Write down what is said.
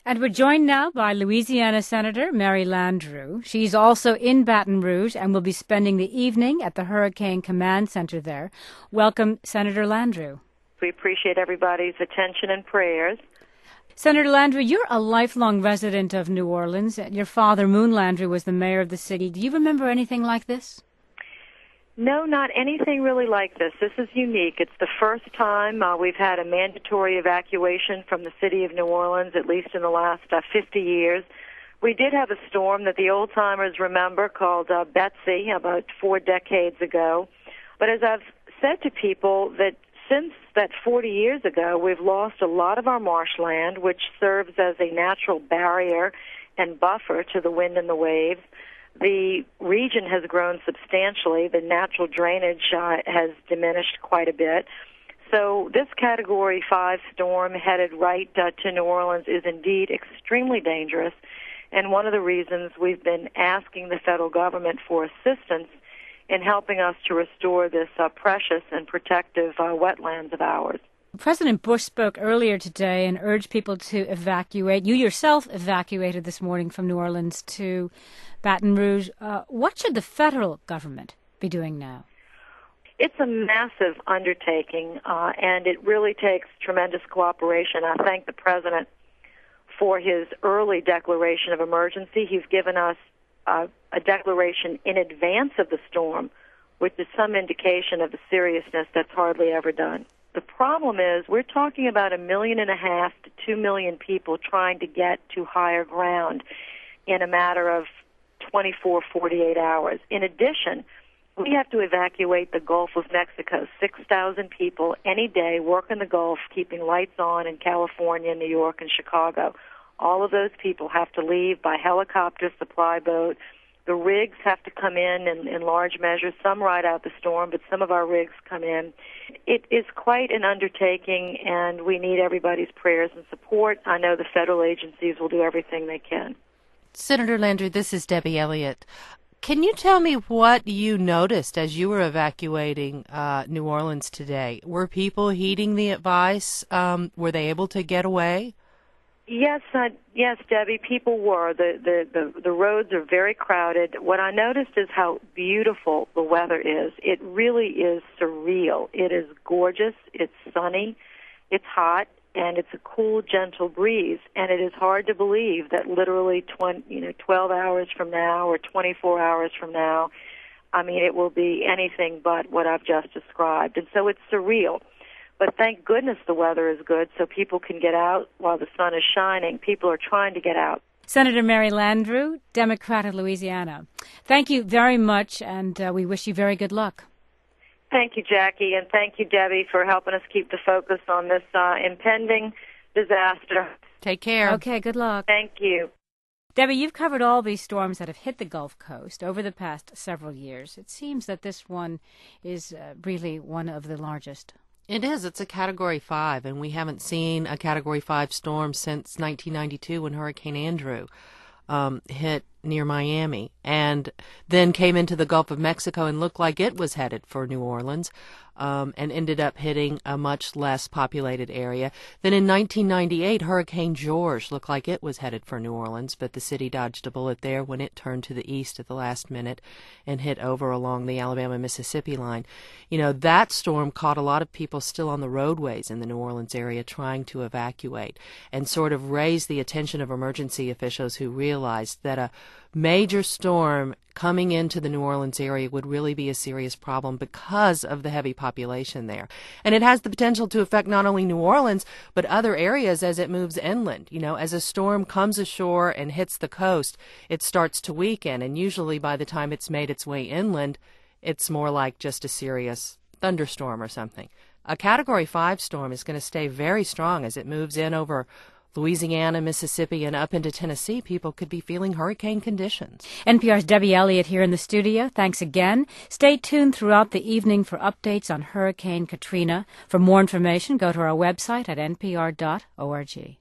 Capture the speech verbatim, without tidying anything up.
And we're joined now by Louisiana Senator Mary Landrieu. She's also in Baton Rouge and will be spending the evening at the Hurricane Command Center there. Welcome, Senator Landrieu. We appreciate everybody's attention and prayers. Senator Landrieu, you're a lifelong resident of New Orleans. Your father, Moon Landrieu, was the mayor of the city. Do you remember anything like this? No, not anything really like this. This is unique. It's the first time uh, we've had a mandatory evacuation from the city of New Orleans, at least in the last uh, fifty years. We did have a storm that the old-timers remember called uh, Betsy about four decades ago. But as I've said to people, that since that forty years ago, we've lost a lot of our marshland, which serves as a natural barrier and buffer to the wind and the waves. The region has grown substantially. The natural drainage uh, has diminished quite a bit. So this Category five storm headed right uh, to New Orleans is indeed extremely dangerous, and one of the reasons we've been asking the federal government for assistance in helping us to restore this uh, precious and protective uh, wetlands of ours. President Bush spoke earlier today and urged people to evacuate. You yourself evacuated this morning from New Orleans to Baton Rouge. Uh, what should the federal government be doing now? It's a massive undertaking, uh, and it really takes tremendous cooperation. I thank the President for his early declaration of emergency. He's given us uh, a declaration in advance of the storm, which is some indication of the seriousness that's hardly ever done. The problem is we're talking about a million and a half to two million people trying to get to higher ground in a matter of twenty-four, forty-eight hours. In addition, we have to evacuate the Gulf of Mexico. six thousand people any day work in the Gulf, keeping lights on in California, New York, and Chicago. All of those people have to leave by helicopter, supply boat. The rigs have to come in, in in large measure. Some ride out the storm, but some of our rigs come in. It is quite an undertaking, and we need everybody's prayers and support. I know the federal agencies will do everything they can. Senator Landrieu, this is Debbie Elliott. Can you tell me what you noticed as you were evacuating uh, New Orleans today? Were people heeding the advice? Um, were they able to get away? Yes, uh, yes, Debbie, people were. The, the, the, the roads are very crowded. What I noticed is how beautiful the weather is. It really is surreal. It is gorgeous. It's sunny. It's hot. And it's a cool, gentle breeze. And it is hard to believe that literally twenty, you know, twelve hours from now or twenty-four hours from now, I mean, it will be anything but what I've just described. And so it's surreal. But thank goodness the weather is good so people can get out while the sun is shining. People are trying to get out. Senator Mary Landrieu, Democrat of Louisiana. Thank you very much, and uh, we wish you very good luck. Thank you, Jackie, and thank you, Debbie, for helping us keep the focus on this uh, impending disaster. Take care. Okay, good luck. Thank you. Debbie, you've covered all these storms that have hit the Gulf Coast over the past several years. It seems that this one is uh, really one of the largest. It is. It's a Category five, and we haven't seen a Category five storm since nineteen ninety-two when Hurricane Andrew um, hit near Miami and then came into the Gulf of Mexico and looked like it was headed for New Orleans um, and ended up hitting a much less populated area. Then in nineteen ninety-eight, Hurricane George looked like it was headed for New Orleans, but the city dodged a bullet there when it turned to the east at the last minute and hit over along the Alabama-Mississippi line. You know, that storm caught a lot of people still on the roadways in the New Orleans area trying to evacuate and sort of raised the attention of emergency officials who realized that a major storm coming into the New Orleans area would really be a serious problem because of the heavy population there. And it has the potential to affect not only New Orleans, but other areas as it moves inland. You know, as a storm comes ashore and hits the coast, it starts to weaken. And usually by the time it's made its way inland, it's more like just a serious thunderstorm or something. A Category five storm is going to stay very strong as it moves in over Louisiana, Mississippi, and up into Tennessee. People could be feeling hurricane conditions. N P R's Debbie Elliott here in the studio. Thanks again. Stay tuned throughout the evening for updates on Hurricane Katrina. For more information, go to our website at n p r dot org.